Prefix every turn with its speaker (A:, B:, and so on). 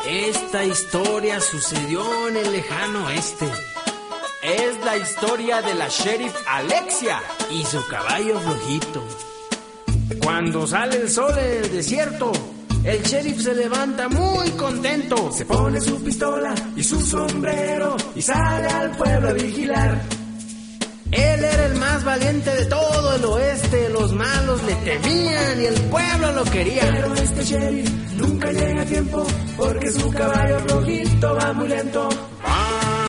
A: Esta historia sucedió en el lejano oeste.
B: Es la historia de la sheriff Alexia
A: y su caballo flojito. Cuando sale el sol en el desierto, el sheriff se levanta muy contento.
C: Se pone su pistola y su sombrero y sale al pueblo a vigilar.
A: Él era el más valiente de todo el oeste. Los malos le temían y el pueblo lo quería.
C: Pero este sheriff nunca llega a tiempo porque su caballo flojito va muy lento.